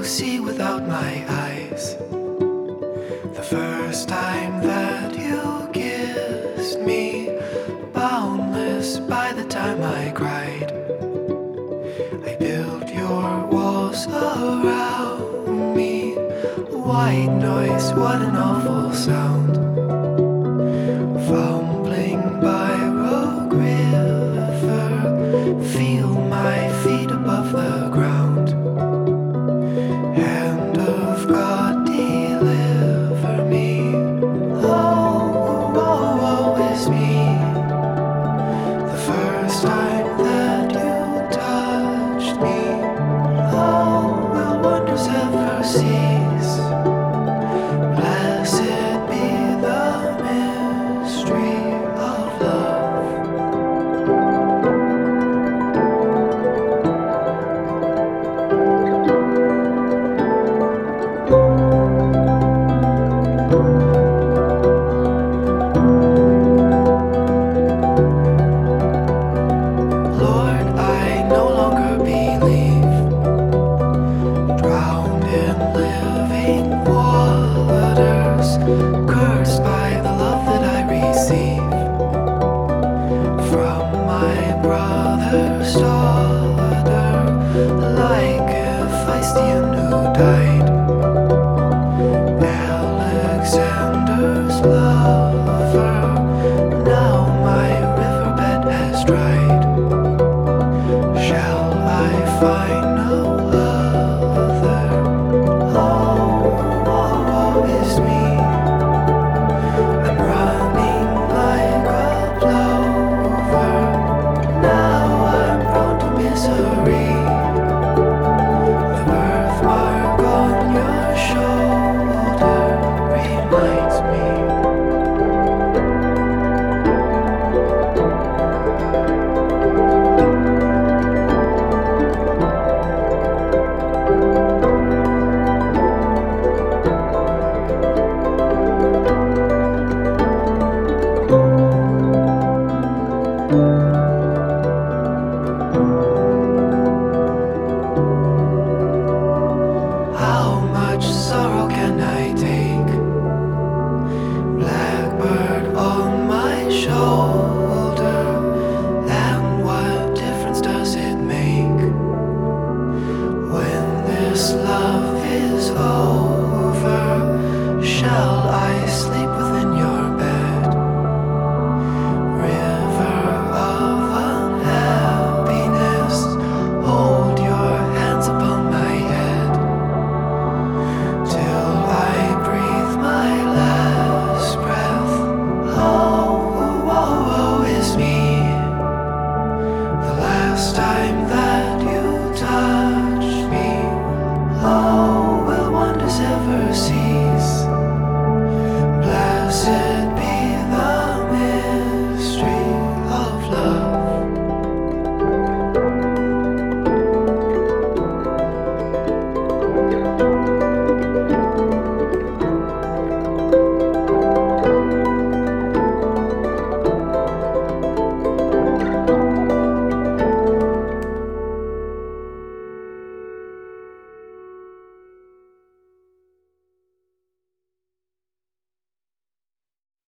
to see without my eyes. The first time that you kissed me, boundless by the time I cried. I built your walls around me. White noise, what an awful sound. Fumbling by Rogue River, feel my feet above the ground. Hand of God, deliver me. Oh, woe is me. The first time that you touched me, oh, will wonders ever cease? Blessed be the mystery of love. Lord, I no longer believe, drowned in living waters, cursed by the love that I receive from my brother's daughter, like a Philistine who died. Alexander's lover, now my riverbed has dried. Shall I find